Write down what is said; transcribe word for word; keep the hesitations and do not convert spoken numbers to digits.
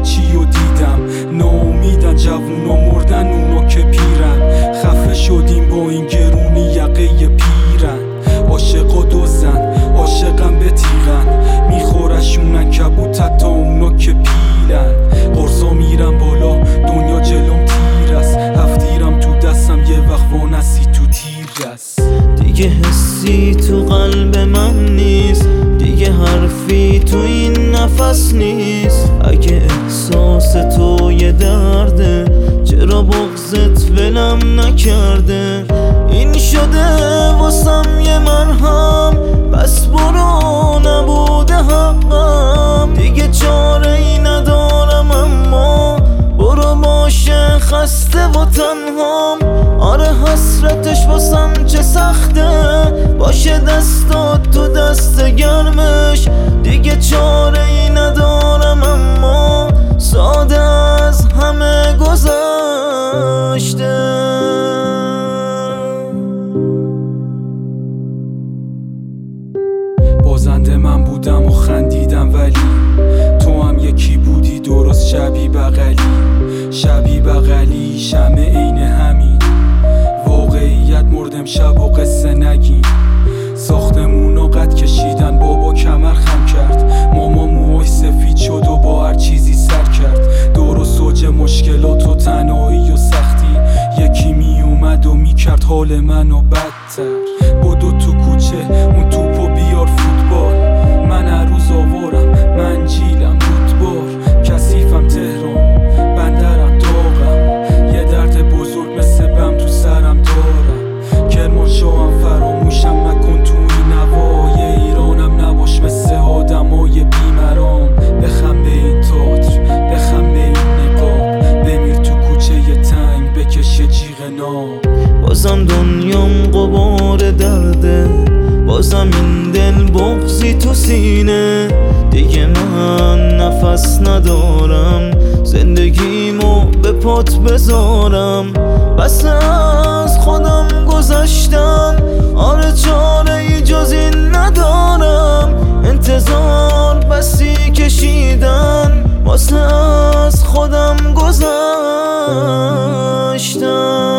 چی رو دیدم. ناامیدن جوونا مردن اونا که پیرن. خفه شدیم با این گرونی یقه پیرن. عاشقا دوزن عاشقم به تیغن. میخورشونن کبوت حتی اونا که پیلن. قرصا میرن بالا دنیا جلوم تیر است. هفتیرم تو دستم یه وقت وانسی تو تیر است. دیگه حسی تو قلب من نیست، دیگه حرفی تو این نفس نیست. اگه احساس تو یه درده چرا بغضت ولم نکرده؟ این شده واسم یه مرهم، بس برو نبوده حقم. دیگه چاره ای ندارم اما برو باشه خسته و تنهام. آره حسرتش واسم چه سخته، باشه دستات تو دست گرمش. دیگه چاره ای ندارم اما ساده از همه گذشته. بازنده من بودم و خندیدم ولی تو هم یکی بودی درست شبیه بغلی. شبیه بغلی شمع عین همین واقعیت. مردم شب و قصه نگین. ساختمونا قد کشیدن بابا کمر خم کرد. ماما موهای سفید شد و با هر چیزی سر کرد. دور و سوج مشکلات و تنهایی و سختی یکی می اومد و می کرد حال منو بدتر. بدو تو کوچه اون توپو بیار فوتبال. من هر روز آوارم منجیلم رودبار. کثیفم تهران بندرم داغم. یه درد بزرگ مثل بم تو سرم دارم. کرمانشاهم فراموشم مکن تو این نوای ایرانم. نباش مثل آدمای بیمرام. بخم به این تئاتر بخم به این نقاب. بمیر تو کوچه ی تنگ بکش یه جیغ ناب. بازم دنیام غبار درده، بازم این دل بغضی تو سینه. دیگه من نفس ندارم زندگیمو به پات بذارم. بس از خودم گذشتن، آره چاره ای جز این ندارم. انتظار بسی کشیدن واسه از خودم گذشتن.